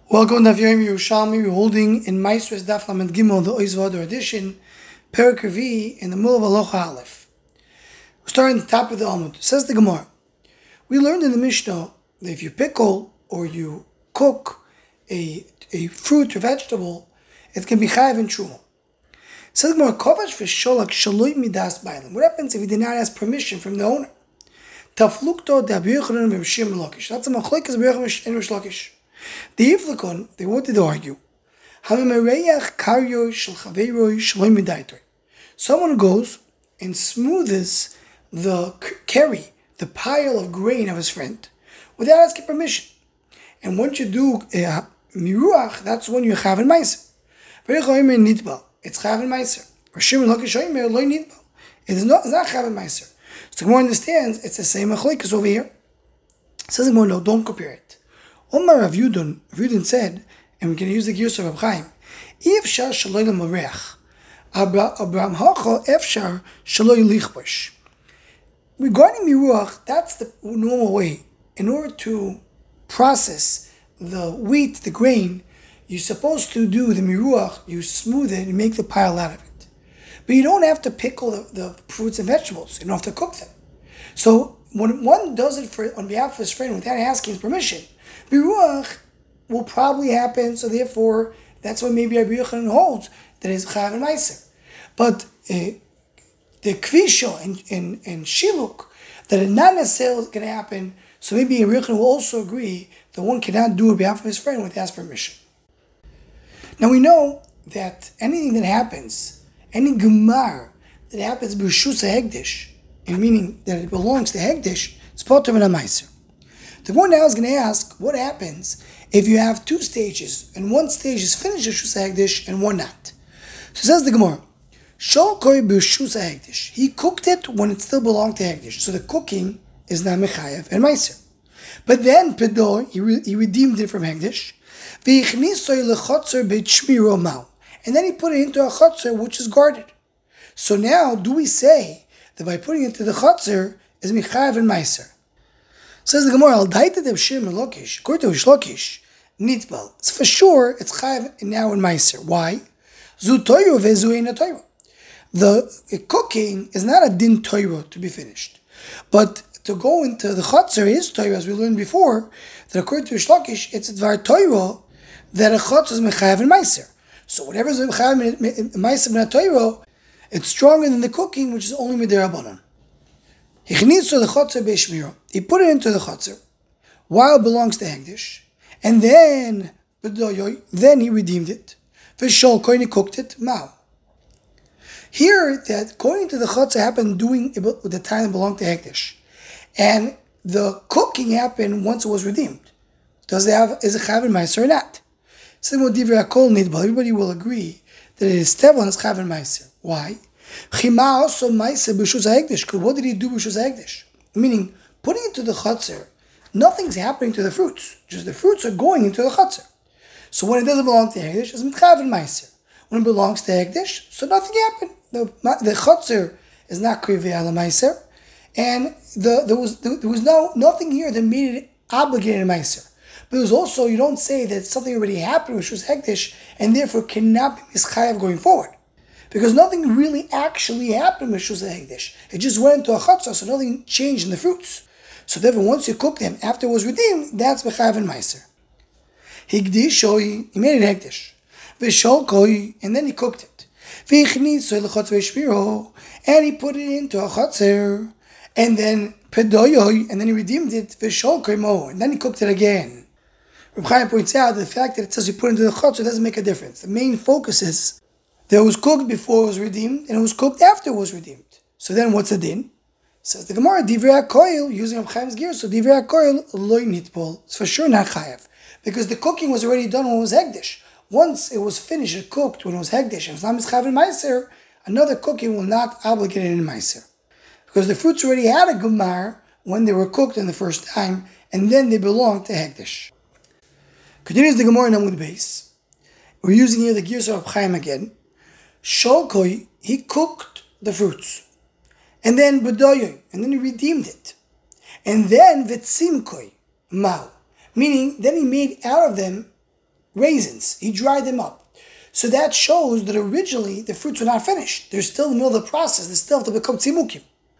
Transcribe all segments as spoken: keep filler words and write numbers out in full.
Welcome to Daf Yerushalmi. We're holding in Maestros Daf Lamed Gimel, the Oz V'Adar edition, Perek Revi, in the middle of Aloha Aleph. We're starting at the top of the Amud. Says the Gemara. We learned in the Mishnah that if you pickle or you cook a, a fruit or vegetable, it can be chayav in truma. Says the Gemara, Kovash v'sholak shaloi midas bailam. What happens if he did not ask permission from the owner? Taflukto de Rabbi Yochanan v'Reb Shimon Lakish. That's a machlokes of Rabbi Yochanan and Rish Lakish. The Iflikon, they wanted to argue. Someone goes and smoothes the carry, the pile of grain of his friend, without asking permission. And once you do uh, miruach, that's when you have in meiser. It's chav in meiser. It is not, it's not chav in meiser. So the Gemara understands it's the same machlokes over here. It says the Gemara, no, don't compare it. Omar Rav Yudon, Rav Yudon said, and we can use the gears of Rav Chaim, Efshar shaloi l'mareach, Abraham hacha efshar shaloi lichbosh. Regarding miruach, that's the normal way. In order to process the wheat, the grain, you're supposed to do the miruach, you smooth it and make the pile out of it. But you don't have to pickle the, the fruits and vegetables. You don't have to cook them. So when one does it for on behalf of his friend without asking his permission, Miruach will probably happen, so therefore, that's what maybe Rabbi Yochanan holds, that is Chayav and Meiser. But uh, the Kvisho and, and, and Shiluk, that is not necessarily going to happen, so maybe Rabbi Yochanan will also agree that one cannot do it on behalf of his friend without his permission. Now we know that anything that happens, any Gemar that happens B'Rishus HaHegdish, meaning that it belongs to Hegdish, it's Poter and Meiser. The one now is going to ask, what happens if you have two stages, and one stage is finished with Shus HaHegdish and one not? So says the Gemara, Shol koi b'Shus HaHegdish. He cooked it when it still belonged to Hegdish. So the cooking is not Mechayev and Meiser. But then, Pedor, he, re- he redeemed it from Hegdish. V'yichnisoi l'chotzer b'Shmiro Mao. And then he put it into a chotzer which is guarded. So now, do we say that by putting it into the chotzer is Mechayev and Meiser? Says the Gemara, Al daita de Shimon Lakish, according to Rish Lakish, nitbal. It's for sure it's chayav now in meiser. Why? Zu toiro vezu ein toiro. The cooking is not a din toiro to be finished, but to go into the chotzer is toiro, as we learned before. That according to Rish Lakish, it's a dvar toiro that a chotzer is mechayav in meiser. So whatever is mechayav in meiser and toiro, it's stronger than the cooking, which is only midirabanan. He put it into the chotzer while it belongs to Hegdish, and then then he redeemed it. V'shol he cooked it. Mao. Here, that according to the chotzer happened doing it with the time it belonged to Hegdish, and the cooking happened once it was redeemed. Does it have is it chayav meiser or not? Everybody will agree that it is tevel and it's chayav meiser. Why? Also what did he do b'Rishus HaHegdish? Meaning, putting it to the chotzer, nothing's happening to the fruits. Just the fruits are going into the chotzer. So when it doesn't belong to Hegdish, it's mitchav and meiser. When it belongs to Hegdish, so nothing happened. The, the chotzer is not krivi ala meiser, and the, there was there, there was no nothing here that made it obligated in meiser. But it was also, you don't say that something already happened with B'Rishus HaHegdish, and therefore cannot be mischayav going forward. Because nothing really actually happened with Shus HaHegdish. It just went into a chotzer, so nothing changed in the fruits. So therefore, once you cook them, after it was redeemed, that's B'chayav and Meiser. Higdishoi, he made it Hegdish. V'sholkoi, and then he cooked it. V'ichnitsoi l'chotzer v'shmiro, and he put it into a chotzer. And then Pedoyoi, and then he redeemed it. V'sholkoi mo, and then he cooked it again. Reb Chaim points out that the fact that it says you put it into the chotzer doesn't make a difference. The main focus is that it was cooked before it was redeemed, and it was cooked after it was redeemed. So then what's the din? Says the Gemara, Divrei HaKoil, using Reb Chaim's gear, so Divrei HaKoil, loy nitpol. It's for sure not chayav. Because the cooking was already done when it was hegdish. Once it was finished and cooked when it was hegdish, and it's not mischayav in meiser, another cooking will not obligate it in meiser. Because the fruits already had a gemar when they were cooked in the first time, and then they belonged to hegdish. Continues the Gemara in Amud Beis. We're using here the gears of Reb Chaim again. Sholkoi, he cooked the fruits. And then Bedoyoy, and then he redeemed it. And then Vetsimkoi, Mao. Meaning, then he made out of them raisins. He dried them up. So that shows that originally the fruits were not finished. They're still in the middle of the process. They still have to become tzimukim.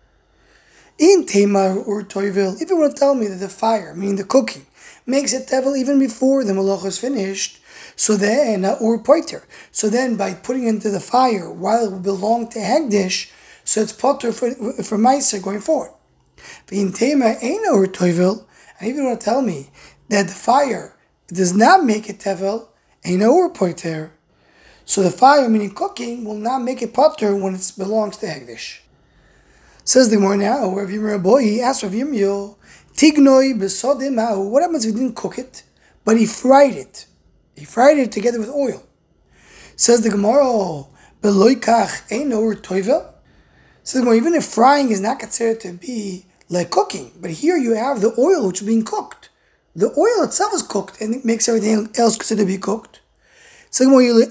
In Tamar or Toivil, if you want to tell me that the fire, meaning the cooking, makes it tevel even before the malacha is finished, so then, uh, or poiter, so then by putting it into the fire while it will belong to Hegdish, so it's potter for, for Meiser going forward. But in Tamar ain't or Toivil, and if you want to tell me that the fire does not make it tevel, ain't or poiter, so the fire, meaning cooking, will not make it potter when it belongs to Hegdish. Says the Gemara now, Rav Yirmiyah Boy asked Rav Yirmiyah, Tignoi besodeh ma'u. What happens if he didn't cook it, but he fried it? He fried it together with oil. Says the Gemara, Beloikach eino toivel. Says the Gemara, even if frying is not considered to be like cooking, but here you have the oil which is being cooked. The oil itself is cooked, and it makes everything else considered to be cooked. Says the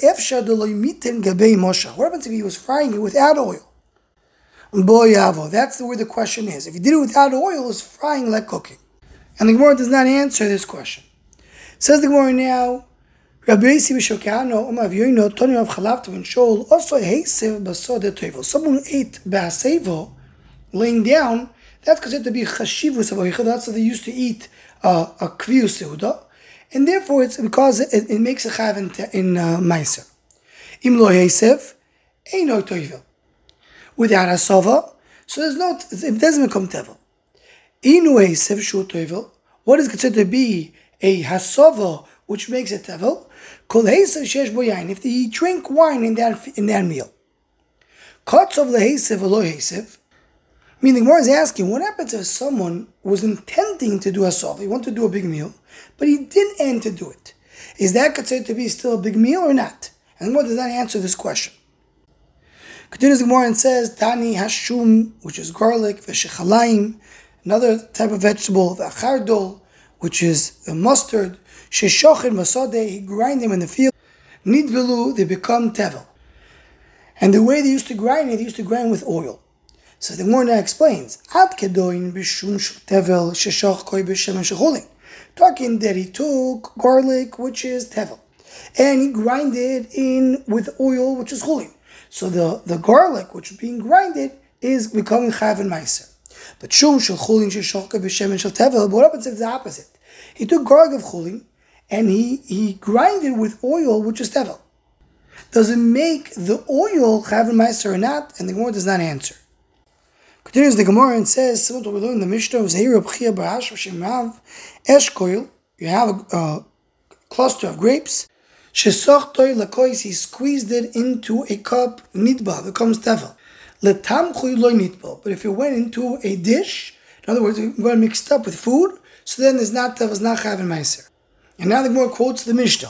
Gemara, what happens if he was frying it without oil? Boyavo. That's the where the question is. If you did it without oil, it's frying like cooking. And the Gemara does not answer this question. Says the Gemara now, Rabbi Yossi B'Shokano, Omav Yoino, Tony of Chalav and Shol, also Heisev Basodeh Toivel. Someone who ate Ba'asevo, laying down, that's considered to be Chashivus of Oicha. That's what they used to eat uh, a Kviu Seuda. And therefore, it's because it, it makes a Chav in, in uh, Meiser. Im Lo Heisev, Eino Toivel. Without hasava, so there's no, it doesn't become tevel. Inu heisev shu tevel, what is considered to be a hasava, which makes it tevel? Kol heisev shesh bo yain, if they drink wine in that in that meal. Katzov leheisev lo heisev, meaning, Gemara is asking, what happens if someone was intending to do hasava, he wanted to do a big meal, but he didn't end to do it? Is that considered to be still a big meal or not? And Gemara does not answer this question. Continues the Gemara and says, Tani hashum, which is garlic, v'shechalaim, another type of vegetable, v'achardol, which is a mustard, sheshochin masodeh, he grind them in the field, nidvelu, they become tevel. And the way they used to grind it, they used to grind with oil. So the Gemara now explains, Ad kedoin b'shum tevel, sheshoch koi b'shem shechulin. Talking that he took garlic, which is tevel, and he grinded in with oil, which is chulin. So the, the garlic, which is being grinded, is becoming chav and meiser. But shum shel chulin sheshochka b'shemen shel tevel. But what happens if it's the opposite? He took garlic of chulin and he he grinded with oil, which is tevel. Does it make the oil chav and meiser or not? And the Gemara does not answer. Continues the Gemara and says, similar to what we learned in the Mishnah, you have a, a cluster of grapes. He squeezed it into a cup, nitba, becomes tevel. But if it went into a dish, in other words, it got mixed up with food, so then there's not tevel, it's not chav and meiser. And now the Gemara quotes the Mishnah.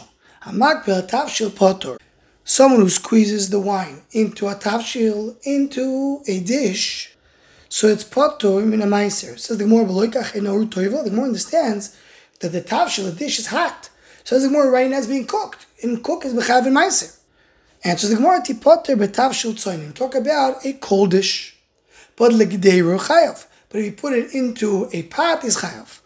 Someone who squeezes the wine into a tafshil, into a dish, so it's potter min a meiser. Says the Gemara, the Gemara understands that the tafshil, the dish, is hot. Says the Gemara, right now it's being cooked. In cook is b'chav and meiser. Answers the Gemara, ti potter b'tafshil tzonim. Talk about a cold dish, but legdeiru chayav. But if you put it into a pot, is chayav.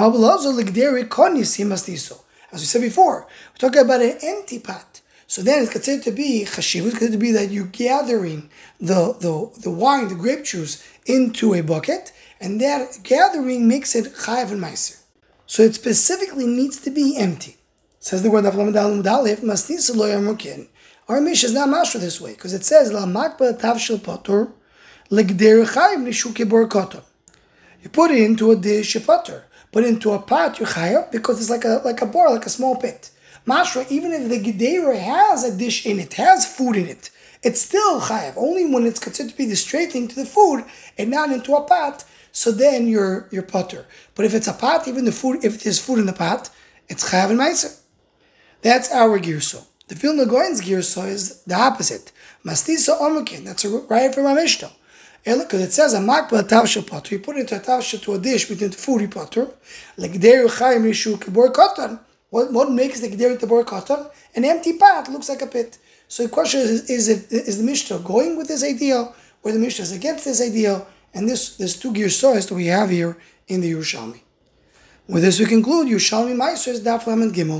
As we said before, we're talking about an empty pot. So then it's considered to be chashiv. It's considered to be that you're gathering the, the, the wine, the grape juice, into a bucket, and that gathering makes it chayav and meiser. So it specifically needs to be empty. Says the word of Lamadal Mudalif, Masnisa lo yamukin. Our Mishnah is not mashra this way, because it says, La makba tavshil potter, legder chayim nishuke bor kotor. You put it into a dish, you potter. Put it into a pot, you chayav, because it's like a like a bar, like a small pit. Mashra, even if the gedera has a dish in it, has food in it, it's still chayav. Only when it's considered to be the straight thing to the food, and not into a pot, so then you're, you're potter. But if it's a pot, even the food, if there's food in the pot, it's chayav and meiser. That's our girso. The Vilna Gaon's girso is the opposite. Mastisa omukin. That's a right from our Mishnah. Because it says a makba tavshel potter. You put it into a tavshel to a dish between the food potter. Like der chayim rishu kibor cotton. What what makes the geder the bor cotton? An empty pot looks like a pit. So the question is: Is it is the Mishnah going with this idea, or the Mishnah is against this idea? And this there's two girsos that we have here in the Yerushalmi. With this we conclude Yerushalmi Meiser is Daf Lamed Gimel.